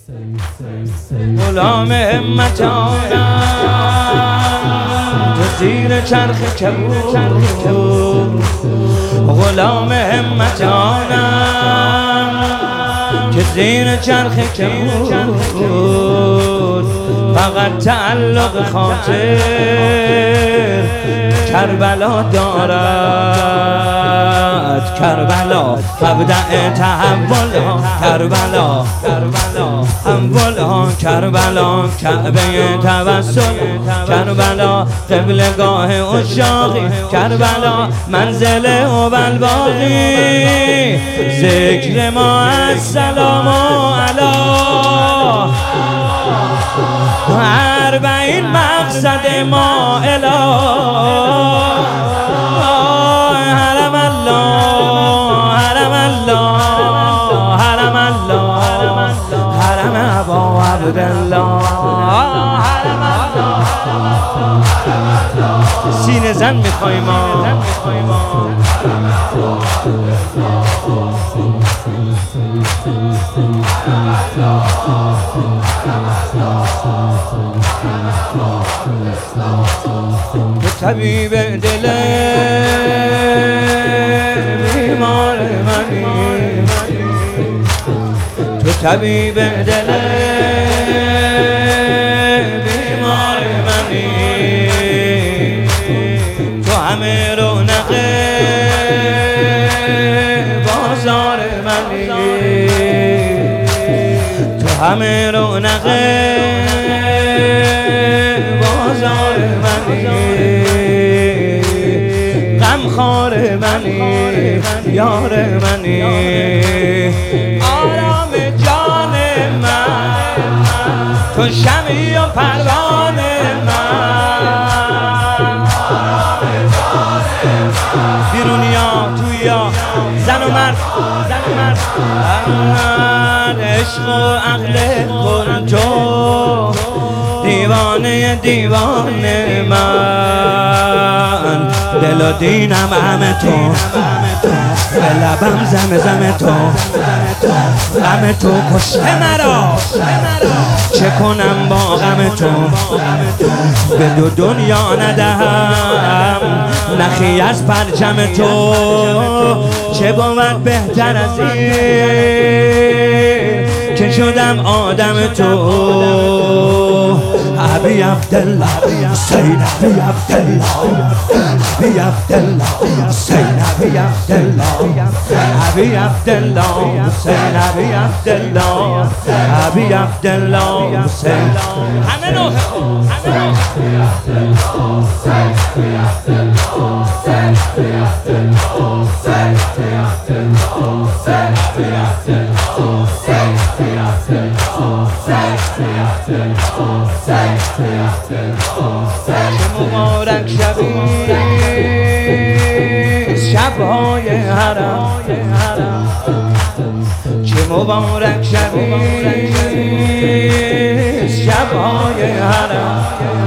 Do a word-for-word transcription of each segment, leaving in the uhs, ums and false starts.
غلام همتانم تو زیر چرخ کبود، غلام همتانم که زیر چرخ کبود، فقط تعلق خاطر کربلا دارد. کربلا مبدأ تحول ها، کربلا اول ها، کربلا کعبه توسل، کربلا قبلگاه عشاقی، کربلا منزل اولباقی. ذکر ما السلام علی اربعین مقصد ما الی حرم الله، حرم الله، حرم الله، حرم ابا عبدالله، حرم الله. سینه زن میخوای ما، تو طبیب دل بیمار منی، تو طبیب دل بیمار منی، تو همه رونق بازار منی، تو همه رونق بازار منی، غمخوار منی، یار منی، آرام جان من، تو شمعی و پروانه من، بیرونیا تویا زن و مرد، زن و مرد، عشق و عقل کن تو، دیوانه دیوانه من، دل و دینم همه تو، به لبم زم زم تو، غم تو کشته مرا، چه کنم با غم تو، به دو دنیا ندهم نخی از پرچم تو، چه بود بهتر از این که شدم آدم تو. ابی عبدالله حسین، ابی عبدالله، ابی عبدالله حسین، ابی عبدالله، ابی عبدالله حسین، ابی عبدالله، ابی عبدالله حسین. همه نوع مبارک شبی شب‌های حرم، چه مبارک شبی شب‌های حرم.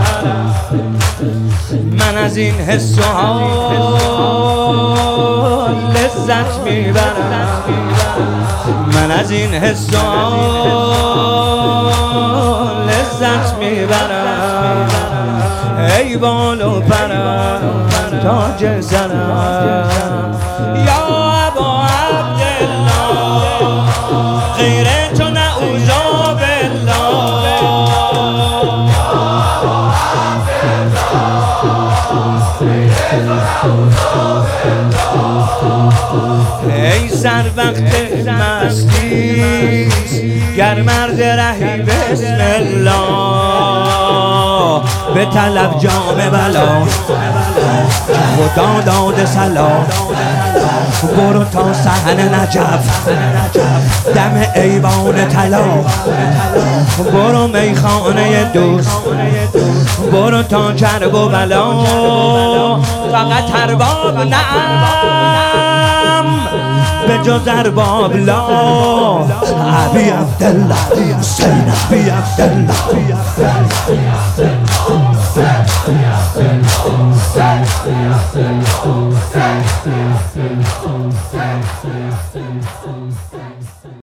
من از این حس و حال لذت میبرم، من از این حس و حال لذت میبرم، ای بال و پرم تاج سرم، یا ابا عبدالله غیر تو نعوذ بالله، ای سر وقت مستی گر مرد رهی بسم الله، به طلب جام بلا خدا داده سلام، برو تا صحن نجف دم ایوان طلا، برو میخانه دوست، برو تا کرب و بلا، فقط ارباب نعم به جز ارباب لا. ابی عبدالله حسین، ابی عبدالله.